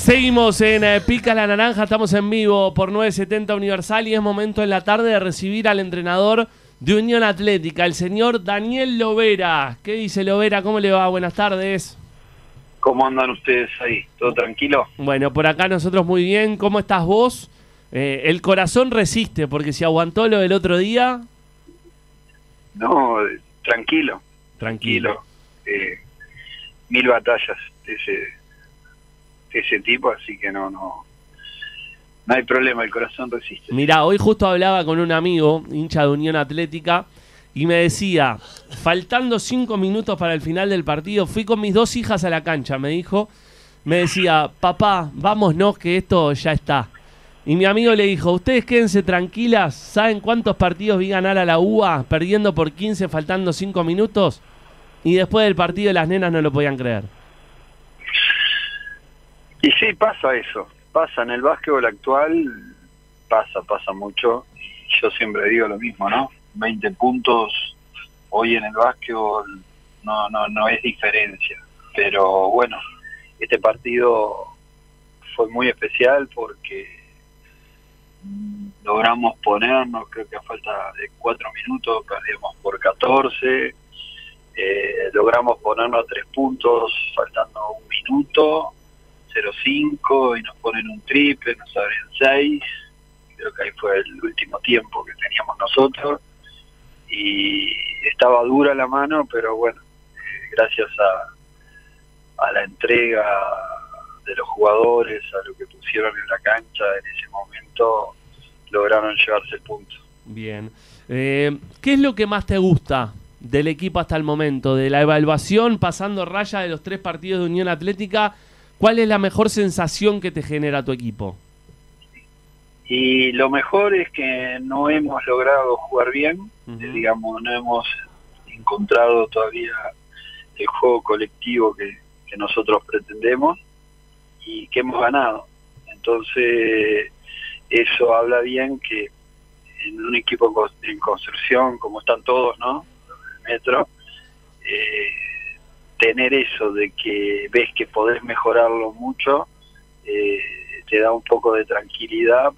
Seguimos en Pica la Naranja, estamos en vivo por 970 Universal y es momento en la tarde de recibir al entrenador de Unión Atlética, el señor Daniel Lovera. ¿Qué dice Lovera? ¿Cómo le va? Buenas tardes. ¿Cómo andan ustedes ahí? ¿Todo tranquilo? Bueno, por acá nosotros muy bien. ¿Cómo estás vos? El corazón resiste, porque si aguantó lo del otro día... No, tranquilo. Tranquilo. Mil batallas de ese tipo, así que no hay problema, el corazón resiste. Mirá, hoy justo hablaba con un amigo, hincha de Unión Atlética, y me decía, faltando 5 minutos para el final del partido, fui con mis 2 hijas a la cancha, me decía, papá, vámonos que esto ya está. Y mi amigo le dijo, ustedes quédense tranquilas, ¿saben cuántos partidos vi ganar a la UBA perdiendo por 15 faltando 5 minutos? Y después del partido las nenas no lo podían creer. Y sí, pasa eso, pasa en el básquetbol actual, pasa mucho. Yo siempre digo lo mismo, ¿no? 20 puntos hoy en el básquetbol no es diferencia. Pero bueno, este partido fue muy especial porque logramos ponernos, creo que a falta de 4 minutos, perdimos por 14, logramos ponernos 3 puntos, faltando 1 minuto, 0-5, y nos ponen un triple, nos abren 6, creo que ahí fue el último tiempo que teníamos nosotros, y estaba dura la mano, pero bueno, gracias a la entrega de los jugadores, a lo que pusieron en la cancha en ese momento, lograron llevarse el punto. Bien. ¿Qué es lo que más te gusta del equipo hasta el momento? De la evaluación, pasando raya de los 3 partidos de Unión Atlética, ¿cuál es la mejor sensación que te genera tu equipo? Y lo mejor es que no hemos logrado jugar bien, digamos, no hemos encontrado todavía el juego colectivo que nosotros pretendemos, y que hemos ganado. Entonces eso habla bien que en un equipo en construcción, como están todos, ¿no? El Metro, tener eso de que ves que podés mejorarlo mucho, te da un poco de tranquilidad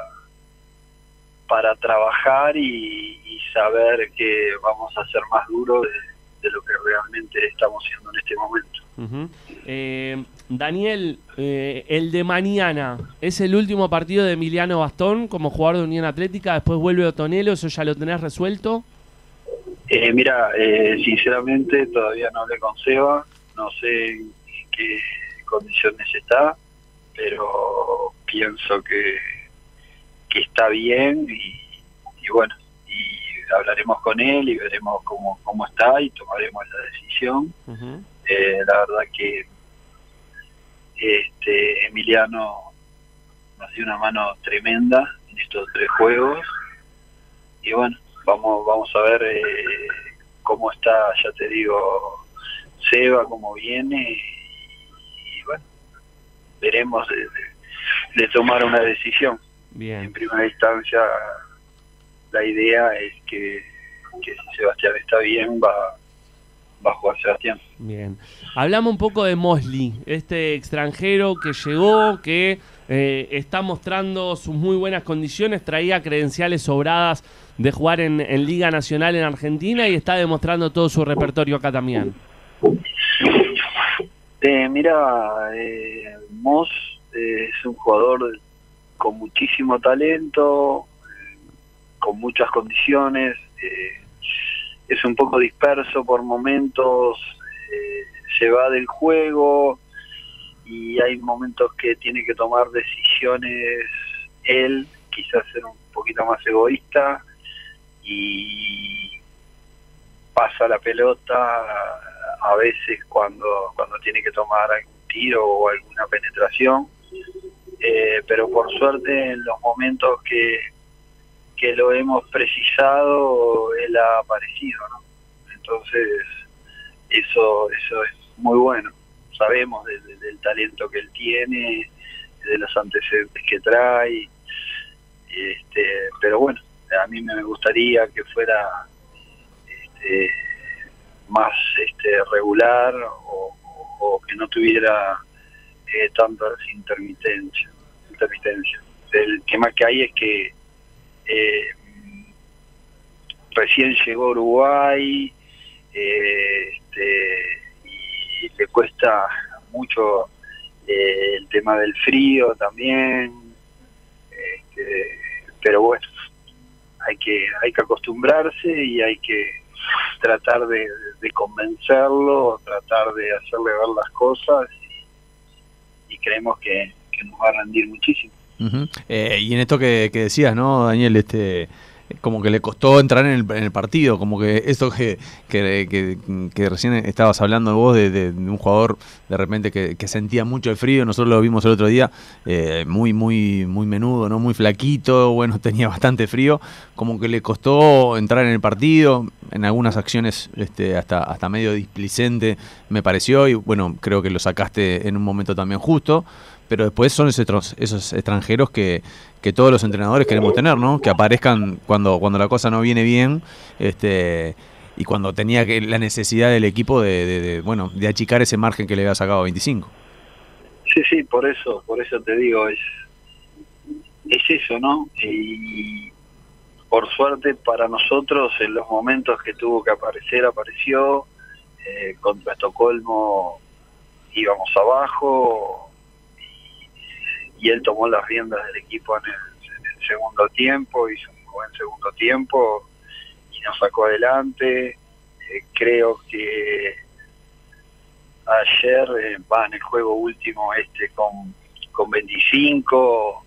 para trabajar y saber que vamos a ser más duros de lo que realmente estamos haciendo en este momento. Daniel, el de mañana, ¿es el último partido de Emiliano Bastón como jugador de Unión Atlética? Después vuelve Otonelo, ¿eso ya lo tenés resuelto? Mira, sinceramente todavía no hablé con Seba, no sé en qué condiciones está, pero pienso que está bien y bueno, y hablaremos con él y veremos cómo está y tomaremos la decisión. La verdad que Emiliano nos dio una mano tremenda en estos 3 juegos y bueno, vamos a ver cómo está, ya te digo, Seba, cómo viene y bueno, veremos de tomar una decisión. Bien. En primera instancia la idea es que si Sebastián está bien va a jugar Sebastián. Bien. Hablamos un poco de Mosley, este extranjero que llegó, que está mostrando sus muy buenas condiciones, traía credenciales sobradas de jugar en Liga Nacional en Argentina y está demostrando todo su repertorio acá también. Mira, Mos es un jugador con muchísimo talento, con muchas condiciones, es un poco disperso por momentos, se va del juego y hay momentos que tiene que tomar decisiones él, quizás ser un poquito más egoísta y pasa la pelota a veces cuando tiene que tomar algún tiro o alguna penetración, pero por suerte en los momentos que lo hemos precisado él ha aparecido, ¿no? Entonces eso es muy bueno, sabemos del talento que él tiene, de los antecedentes que trae, pero bueno, a mí me gustaría que fuera más regular o que no tuviera tantas intermitencias. El tema que hay es que recién llegó a Uruguay, y le cuesta mucho el tema del frío también, pero bueno, hay que acostumbrarse y hay que tratar de convencerlo, tratar de hacerle ver las cosas, y creemos que nos va a rendir muchísimo. Y en esto que decías, ¿no, Daniel? Como que le costó entrar en el partido, como que esto que recién estabas hablando vos de un jugador de repente que sentía mucho el frío. Nosotros lo vimos el otro día, muy menudo, ¿no? Muy flaquito, bueno, tenía bastante frío, como que le costó entrar en el partido, en algunas acciones hasta medio displicente me pareció, y bueno, creo que lo sacaste en un momento también justo. Pero después son esos extranjeros que todos los entrenadores queremos tener, ¿no? Que aparezcan cuando la cosa no viene bien, y cuando tenía la necesidad del equipo de achicar ese margen que le había sacado a 25. Sí, por eso te digo, es eso, ¿no? Y por suerte para nosotros, en los momentos que tuvo que aparecer, apareció. Contra Estocolmo íbamos abajo, y él tomó las riendas del equipo en el segundo tiempo, hizo un buen segundo tiempo y nos sacó adelante. Creo que ayer, en el juego último con 25,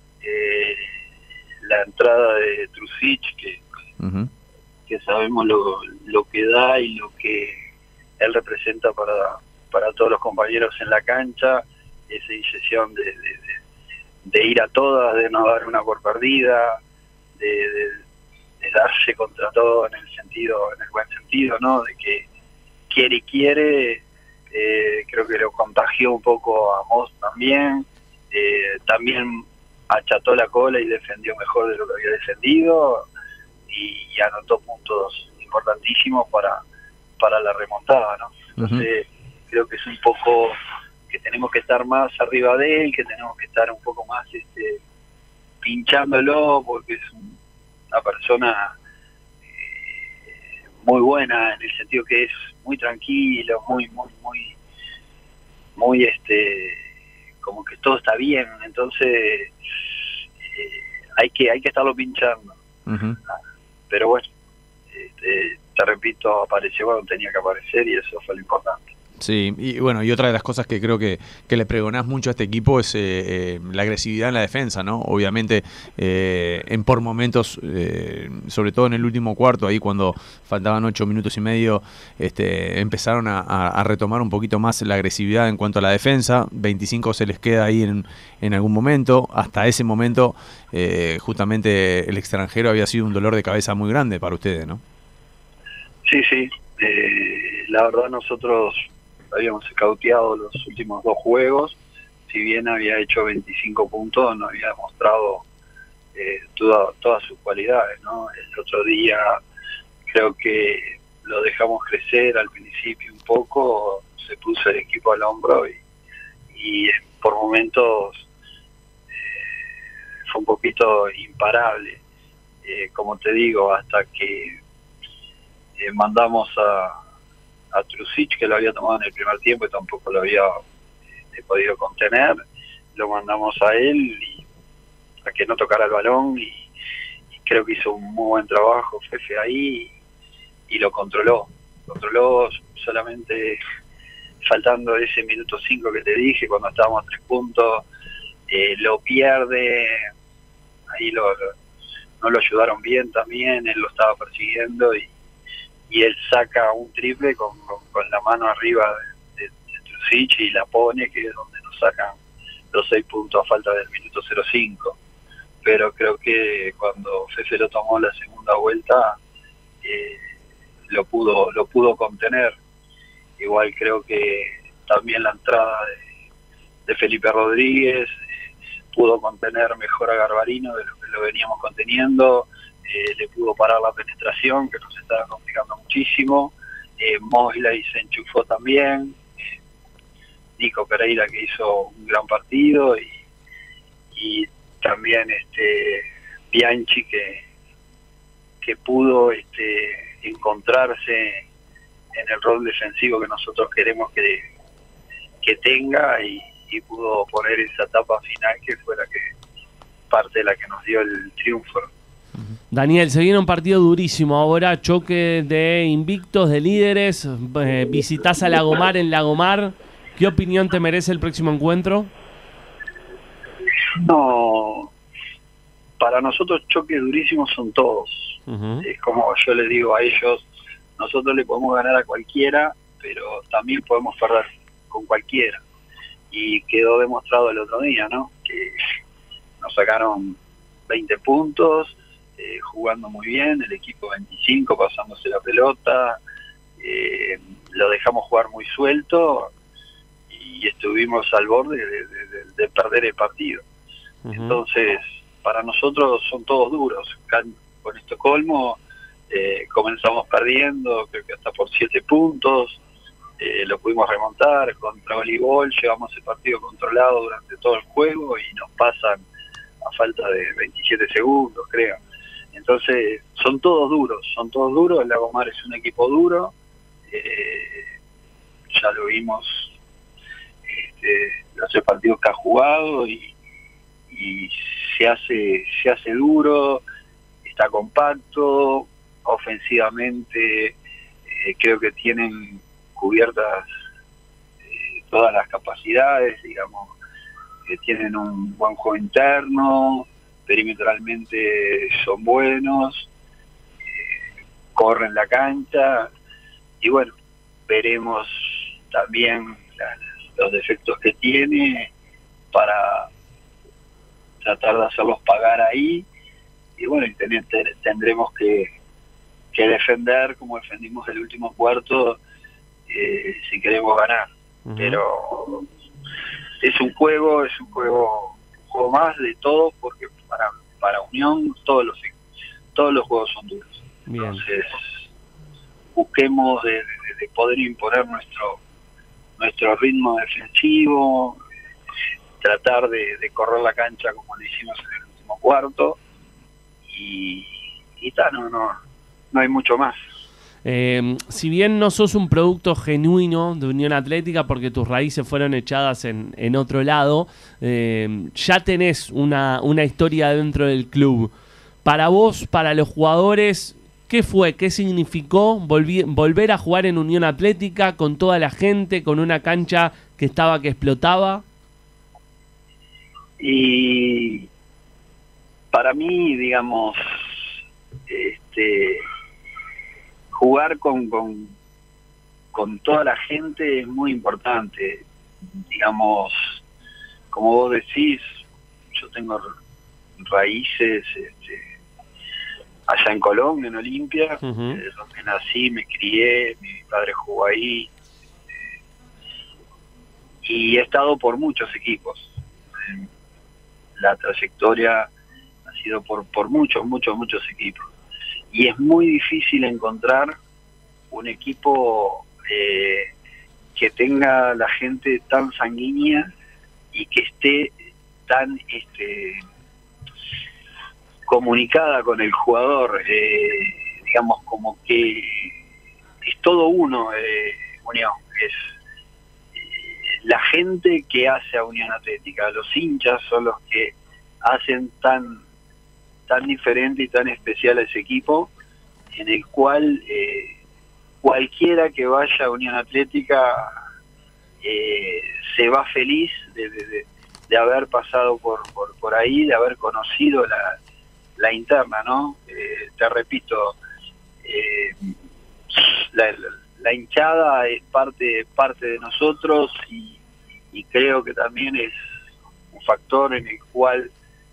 la entrada de Trusic, que sabemos lo que da y lo que él representa para todos los compañeros en la cancha, esa inyección de ir a todas, de no dar una por perdida, de darse contra todo en el buen sentido, ¿no? De que quiere, creo que lo contagió un poco a Moss también. También acható la cola y defendió mejor de lo que había defendido, y anotó puntos importantísimos para la remontada, ¿no? Entonces, creo que es un poco que tenemos que estar más arriba de él, que tenemos que estar un poco más pinchándolo, porque es una persona muy buena, en el sentido que es muy tranquilo, muy como que todo está bien. Entonces hay que estarlo pinchando. Pero bueno, te repito, apareció cuando tenía que aparecer, y eso fue lo importante. Sí, y bueno, y otra de las cosas que creo que le pregonás mucho a este equipo es la agresividad en la defensa, ¿no? Obviamente, por momentos, sobre todo en el último cuarto, ahí cuando faltaban 8 minutos y medio, empezaron a retomar un poquito más la agresividad en cuanto a la defensa. 25 se les queda ahí en algún momento. Hasta ese momento, justamente el extranjero había sido un dolor de cabeza muy grande para ustedes, ¿no? Sí. La verdad, nosotros habíamos escauteado los últimos 2 juegos. Si bien había hecho 25 puntos, no había demostrado todas sus cualidades, ¿no? El otro día creo que lo dejamos crecer al principio un poco, se puso el equipo al hombro, y por momentos fue un poquito imparable. Como te digo, hasta que mandamos a Trusic, que lo había tomado en el primer tiempo y tampoco lo había podido contener, lo mandamos a él y a que no tocara el balón, y creo que hizo un muy buen trabajo Fefe ahí, y lo controló solamente faltando ese minuto 5 que te dije, cuando estábamos a 3 puntos, lo pierde, ahí no lo ayudaron bien también, él lo estaba persiguiendo, y él saca un triple con la mano arriba de Trusic y la pone, que es donde nos sacan los 6 puntos a falta del minuto 0.5. Pero creo que cuando Fefe lo tomó la segunda vuelta, lo pudo contener. Igual creo que también la entrada de Felipe Rodríguez pudo contener mejor a Garbarino de lo que lo veníamos conteniendo. Le pudo parar la penetración, que nos estaba complicando muchísimo. Mosley se enchufó también. Nico Pereira, que hizo un gran partido, y también Bianchi, que pudo encontrarse en el rol defensivo que nosotros queremos que tenga, y pudo poner esa etapa final que fue parte de la que nos dio el triunfo. Daniel, se viene un partido durísimo ahora, choque de invictos, de líderes, visitás a Lagomar en Lagomar. ¿Qué opinión te merece el próximo encuentro? No, para nosotros choques durísimos son todos. Es como yo les digo a ellos, nosotros le podemos ganar a cualquiera, pero también podemos perder con cualquiera. Y quedó demostrado el otro día, ¿no? Que nos sacaron 20 puntos, jugando muy bien, el equipo 25 pasándose la pelota, lo dejamos jugar muy suelto y estuvimos al borde de perder el partido. Entonces, para nosotros son todos duros. Con Estocolmo comenzamos perdiendo, creo que hasta por 7 puntos, lo pudimos remontar. Contra Voleibol llevamos el partido controlado durante todo el juego y nos pasan a falta de 27 segundos, creo. Entonces, son todos duros. El Lagomar es un equipo duro, ya lo vimos los 3 partidos que ha jugado, y se hace duro, está compacto, ofensivamente creo que tienen cubiertas todas las capacidades, digamos, que tienen un buen juego interno, perimetralmente son buenos, corren la cancha, y bueno, veremos también los defectos que tiene para tratar de hacerlos pagar ahí, y bueno, tendremos que defender como defendimos el último cuarto, si queremos ganar. Pero es un juego más de todo, porque para Unión todos los juegos son duros. Bien. Entonces busquemos de poder imponer nuestro ritmo defensivo, tratar de correr la cancha como lo hicimos en el último cuarto, y no hay mucho más. Si bien no sos un producto genuino de Unión Atlética porque tus raíces fueron echadas en otro lado, ya tenés una historia dentro del club. Para vos, para los jugadores, ¿qué fue? ¿Qué significó volver a jugar en Unión Atlética con toda la gente, con una cancha que explotaba? Y para mí, digamos, jugar con toda la gente es muy importante. Digamos, como vos decís, yo tengo raíces allá en Colombia, en Olimpia, donde nací, me crié, mi padre jugó ahí, y he estado por muchos equipos. La trayectoria ha sido por muchos equipos, y es muy difícil encontrar un equipo que tenga la gente tan sanguínea y que esté tan comunicada con el jugador, digamos, como que es todo uno. Unión es la gente que hace a Unión Atlética, los hinchas son los que hacen tan diferente y tan especial a ese equipo, en el cual cualquiera que vaya a Unión Atlética se va feliz de haber pasado por ahí, de haber conocido la interna, ¿no? Te repito, la hinchada es parte de nosotros, y creo que también es un factor en el cual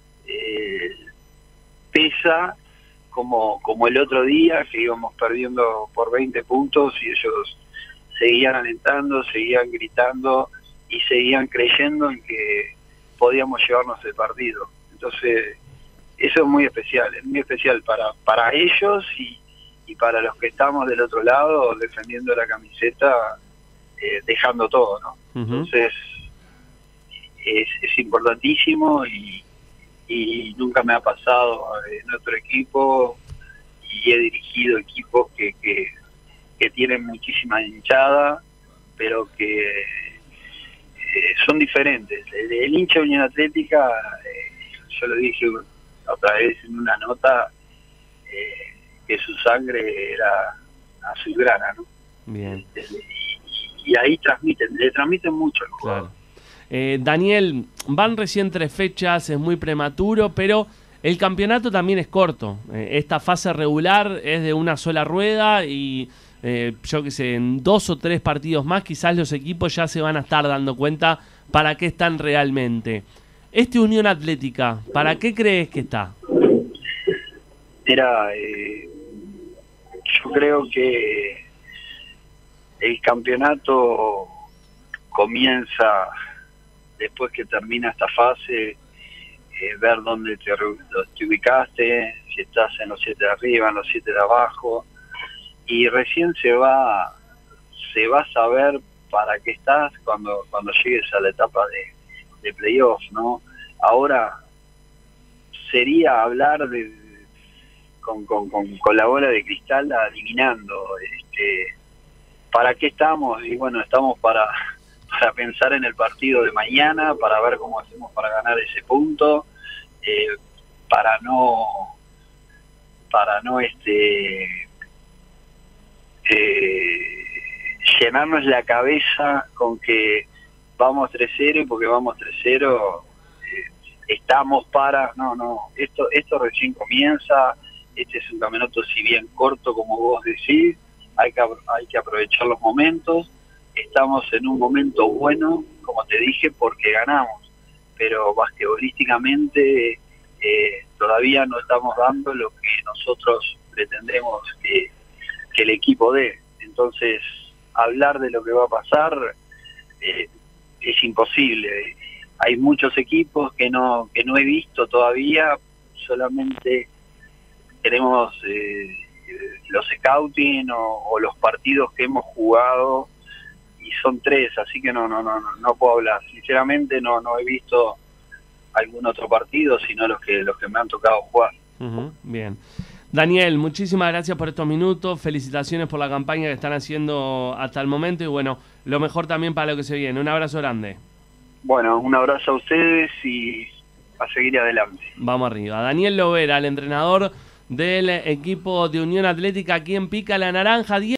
pesa, como el otro día que íbamos perdiendo por 20 puntos y ellos seguían alentando, seguían gritando y seguían creyendo en que podíamos llevarnos el partido. Entonces eso es muy especial para ellos y para los que estamos del otro lado defendiendo la camiseta. dejando todo, ¿no? Ujú. Entonces es importantísimo y nunca me ha pasado en otro equipo, y he dirigido equipos que tienen muchísima hinchada, pero que son diferentes. El hincha de Unión Atlética, yo lo dije otra vez en una nota, que su sangre era azulgrana, ¿no? Bien, Y ahí le transmiten mucho al jugador. claro. Daniel, van recién 3 fechas, es muy prematuro, pero el campeonato también es corto. Esta fase regular es de una sola rueda y yo qué sé, en 2 o 3 partidos más quizás los equipos ya se van a estar dando cuenta para qué están realmente. Este Unión Atlética, ¿para qué crees que está? Mira, yo creo que el campeonato comienza después que termina esta fase, ver dónde te ubicaste, si estás en los 7 de arriba, en los 7 de abajo, y recién se va a saber para qué estás cuando llegues a la etapa de playoff, ¿no? Ahora sería hablar con la bola de cristal adivinando para qué estamos, y bueno, estamos para pensar en el partido de mañana, para ver cómo hacemos para ganar ese punto, para no llenarnos la cabeza con que vamos 3-0 y porque vamos 3-0 estamos no, esto recién comienza. Este es un campeonato, si bien corto como vos decís, hay que aprovechar los momentos. Estamos en un momento bueno, como te dije, porque ganamos, pero basquetbolísticamente todavía no estamos dando lo que nosotros pretendemos que el equipo dé. Entonces, hablar de lo que va a pasar es imposible. Hay muchos equipos que no he visto todavía, solamente tenemos los scouting o los partidos que hemos jugado, y son 3, así que no puedo hablar. Sinceramente no he visto algún otro partido, sino los que me han tocado jugar. Bien. Daniel, muchísimas gracias por estos minutos, felicitaciones por la campaña que están haciendo hasta el momento y bueno, lo mejor también para lo que se viene. Un abrazo grande. Bueno, un abrazo a ustedes y a seguir adelante. Vamos arriba. Daniel Lovera, el entrenador del equipo de Unión Atlética aquí en Pica la Naranja.